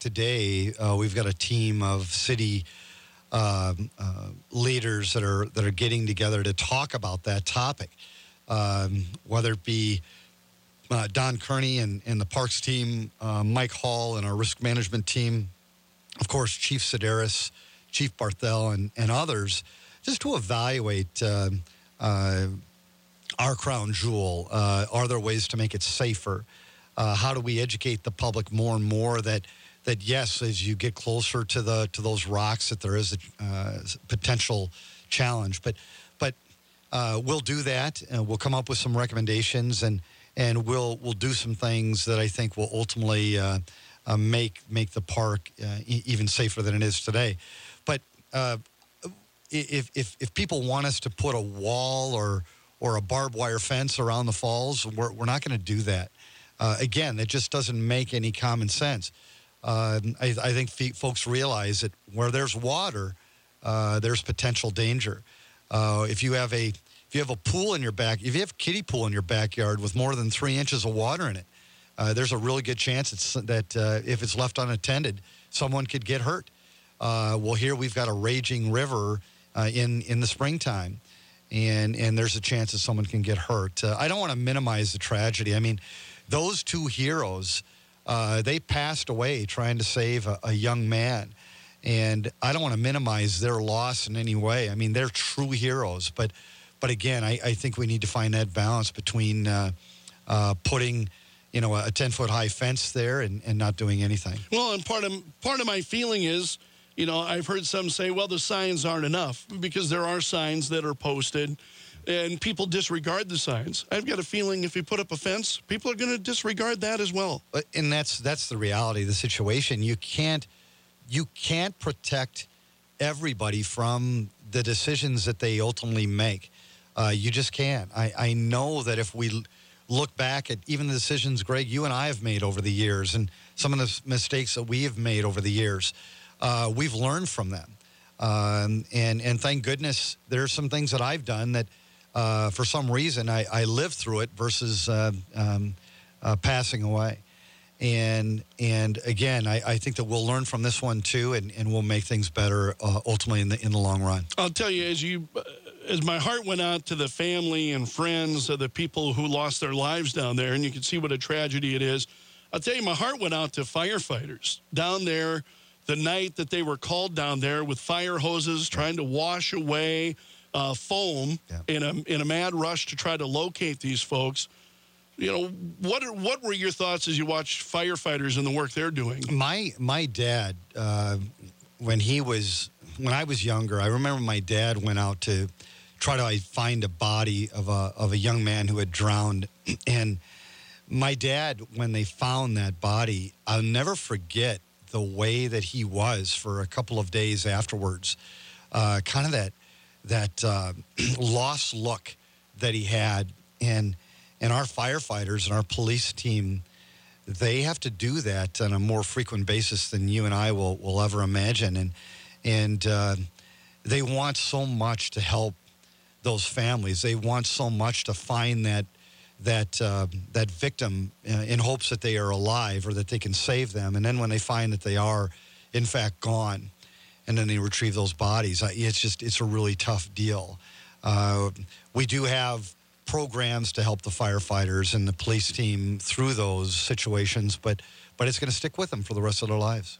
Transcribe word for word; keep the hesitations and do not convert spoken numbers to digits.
today, uh, we've got a team of city uh, uh, leaders that are that are getting together to talk about that topic, um, whether it be uh, Don Kearney and, and the Parks team, uh, Mike Hall and our risk management team, of course, Chief Sedaris, Chief Barthel, and, and others, just to evaluate uh, uh, our crown jewel. Uh, are there ways to make it safer? Uh, how do we educate the public more and more that that yes, as you get closer to the to those rocks, that there is a uh, potential challenge. But but uh, we'll do that, and we'll come up with some recommendations, and and we'll we'll do some things that I think will ultimately uh, uh, make make the park uh, e- even safer than it is today. But uh, if if if people want us to put a wall or or a barbed wire fence around the falls, we're we're not going to do that. Uh, again, that just doesn't make any common sense. Uh, I, I think f- folks realize that where there's water, uh, there's potential danger. Uh, if you have a if you have a pool in your back, if you have a kiddie pool in your backyard with more than three inches of water in it, uh, there's a really good chance it's, that uh, if it's left unattended, someone could get hurt. Uh, well, here we've got a raging river uh, in in the springtime, and and there's a chance that someone can get hurt. Uh, I don't want to minimize the tragedy. I mean, those two heroes. Uh, they passed away trying to save a, a young man. And I don't want to minimize their loss in any way. I mean, they're true heroes. But but again, I, I think we need to find that balance between uh, uh, putting, you know, a ten-foot-high fence there and, and not doing anything. Well, and part of, part of my feeling is, you know, I've heard some say, well, the signs aren't enough, because there are signs that are posted and people disregard the signs. I've got a feeling if you put up a fence, people are going to disregard that as well. And that's that's the reality of the situation. You can't you can't protect everybody from the decisions that they ultimately make. Uh, you just can't. I, I know that if we look back at even the decisions, Greg, you and I have made over the years, and some of the mistakes that we have made over the years, uh, we've learned from them. Um, and, and thank goodness there are some things that I've done that Uh, for some reason, I, I lived through it versus uh, um, uh, passing away. And and again, I, I think that we'll learn from this one too, and, and we'll make things better uh, ultimately in the in the long run. I'll tell you, as you as my heart went out to the family and friends of the people who lost their lives down there, and you can see what a tragedy it is. I'll tell you, my heart went out to firefighters down there the night that they were called down there with fire hoses, trying to wash away Uh, foam yeah. in a in a mad rush to try to locate these folks. You know, what are, what were your thoughts as you watched firefighters and the work they're doing? My my dad, uh, when he was when I was younger, I remember my dad went out to try to find a body of a of a young man who had drowned, and my dad, when they found that body, I'll never forget the way that he was for a couple of days afterwards. Uh, kind of that. that uh, lost look that he had. And and our firefighters and our police team, they have to do that on a more frequent basis than you and I will, will ever imagine. And, and uh, they want so much to help those families. They want so much to find that, that, uh, that victim uh, in hopes that they are alive or that they can save them. And then when they find that they are, in fact, gone, and then they retrieve those bodies. It's just, it's a really tough deal. Uh, we do have programs to help the firefighters and the police team through those situations, but, but it's going to stick with them for the rest of their lives.